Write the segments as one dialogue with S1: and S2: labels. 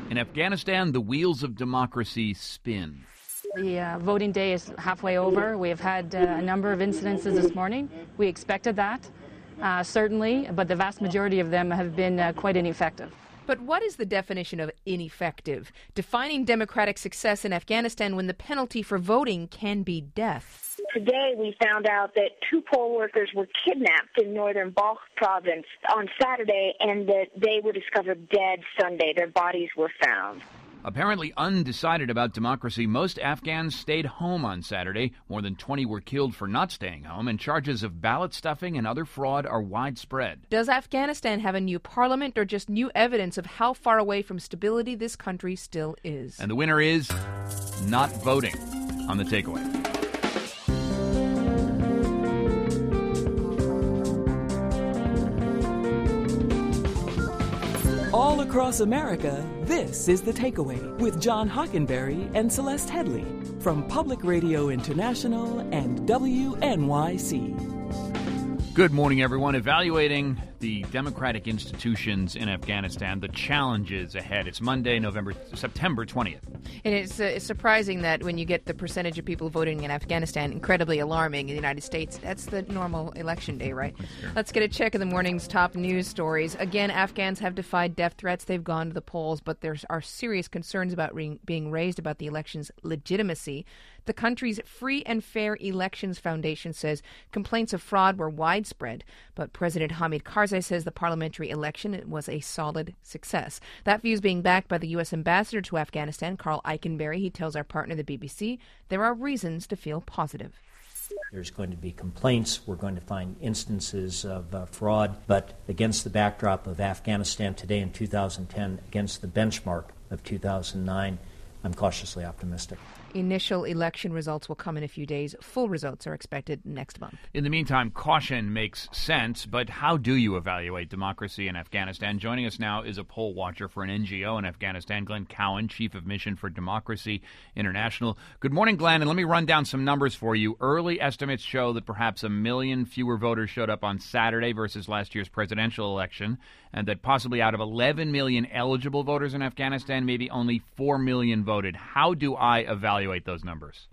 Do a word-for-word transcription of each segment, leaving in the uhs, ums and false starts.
S1: In Afghanistan, the wheels of democracy spin.
S2: The uh, voting day is halfway over. We have had uh, a number of incidences this morning. We expected that, uh, certainly, but the vast majority of them have been uh, quite ineffective.
S3: But what is the definition of ineffective? Defining democratic success in Afghanistan when the penalty for voting can be death.
S4: Today we found out that two poll workers were kidnapped in northern Balkh province on Saturday and that they were discovered dead Sunday. Their bodies were found.
S1: Apparently undecided about democracy, most Afghans stayed home on Saturday. More than twenty were killed for not staying home, and charges of ballot stuffing and other fraud are widespread.
S3: Does Afghanistan have a new parliament or just new evidence of how far away from stability this country still is?
S1: And the winner is not voting on The Takeaway.
S5: All across America, this is The Takeaway with John Hockenberry and Celeste Headley from Public Radio International and W N Y C.
S1: Good morning, everyone. Evaluating the democratic institutions in Afghanistan, the challenges ahead. It's Monday, November, September twentieth.
S3: And it's, uh, it's surprising that when you get the percentage of people voting in Afghanistan, incredibly alarming in the United States. That's the normal election day, right? Sure. Let's get a check of the morning's top news stories. Again, Afghans have defied death threats. They've gone to the polls, but there are serious concerns about re- being raised about the election's legitimacy. The country's Free and Fair Elections Foundation says complaints of fraud were widespread, but President Hamid Karzai says the parliamentary election was a solid success. That view is being backed by the U S ambassador to Afghanistan, Carl Eikenberry. He tells our partner, the B B C, there are reasons to feel positive.
S6: There's going to be complaints. We're going to find instances of uh, fraud, but against the backdrop of Afghanistan today in two thousand ten, against the benchmark of two thousand nine, I'm cautiously optimistic.
S3: Initial election results will come in a few days. Full results are expected next month.
S1: In the meantime, caution makes sense, but how do you evaluate democracy in Afghanistan? Joining us now is a poll watcher for an N G O in Afghanistan, Glenn Cowan, Chief of Mission for Democracy International. Good morning, Glenn, and let me run down some numbers for you. Early estimates show that perhaps a million fewer voters showed up on Saturday versus last year's presidential election, and that possibly out of eleven million eligible voters in Afghanistan, maybe only four million voted. How do I evaluate those numbers?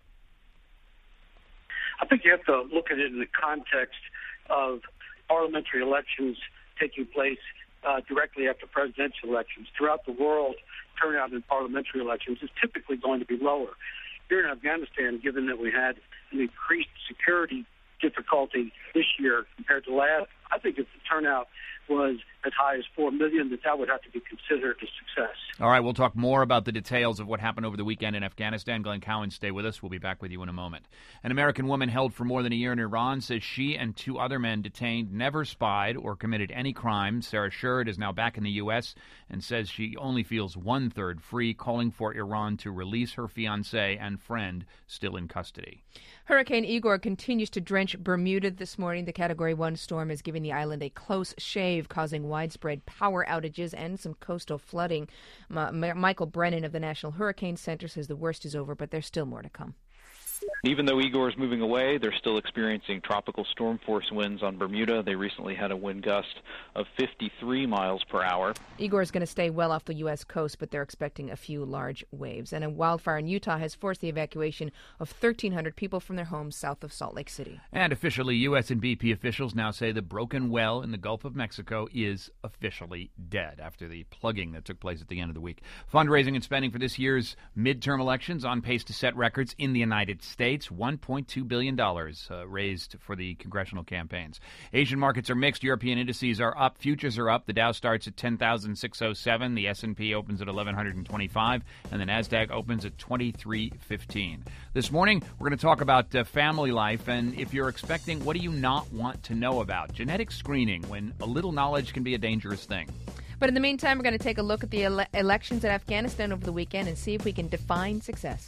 S7: I think you have to look at it in the context of parliamentary elections taking place uh, directly after presidential elections. Throughout the world, turnout in parliamentary elections is typically going to be lower. Here in Afghanistan, given that we had an increased security difficulty this year compared to last, I think if the turnout was as high as four million, that that would have to be considered a success.
S1: All right, we'll talk more about the details of what happened over the weekend in Afghanistan. Glenn Cowan, stay with us. We'll be back with you in a moment. An American woman held for more than a year in Iran says she and two other men detained never spied or committed any crime. Sarah Shurd is now back in the U S and says she only feels one-third free, calling for Iran to release her fiancé and friend still in custody.
S3: Hurricane Igor continues to drench Bermuda this morning. The Category one storm is giving the island a close shave, causing widespread power outages and some coastal flooding. Ma- Ma- Michael Brennan of the National Hurricane Center says the worst is over, but there's still more to come.
S8: Even though Igor is moving away, they're still experiencing tropical storm force winds on Bermuda. They recently had a wind gust of fifty-three miles per hour.
S3: Igor is going to stay well off the U S coast, but they're expecting a few large waves. And a wildfire in Utah has forced the evacuation of thirteen hundred people from their homes south of Salt Lake City.
S1: And officially, U S and B P officials now say the broken well in the Gulf of Mexico is officially dead after the plugging that took place at the end of the week. Fundraising and spending for this year's midterm elections on pace to set records in the United States. one point two billion dollars uh, raised for the congressional campaigns. Asian markets are mixed. European indices are up. Futures are up. The Dow starts at ten thousand six hundred seven. The S and P opens at eleven twenty-five. And the NASDAQ opens at twenty-three fifteen. This morning, we're going to talk about uh, family life. And if you're expecting, what do you not want to know about? Genetic screening, when a little knowledge can be a dangerous thing.
S3: But in the meantime, we're going to take a look at the ele- elections in Afghanistan over the weekend and see if we can define success.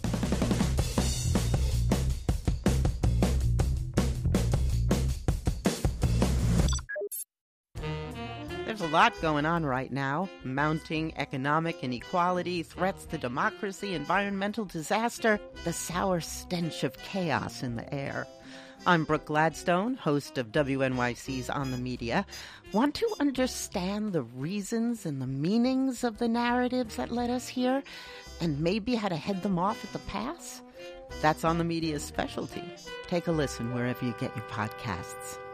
S9: There's a lot going on right now. Mounting economic inequality, threats to democracy, environmental disaster, the sour stench of chaos in the air. I'm Brooke Gladstone, host of W N Y C's On the Media. Want to understand the reasons and the meanings of the narratives that led us here, and maybe how to head them off at the pass? That's On the Media's specialty. Take a listen wherever you get your podcasts.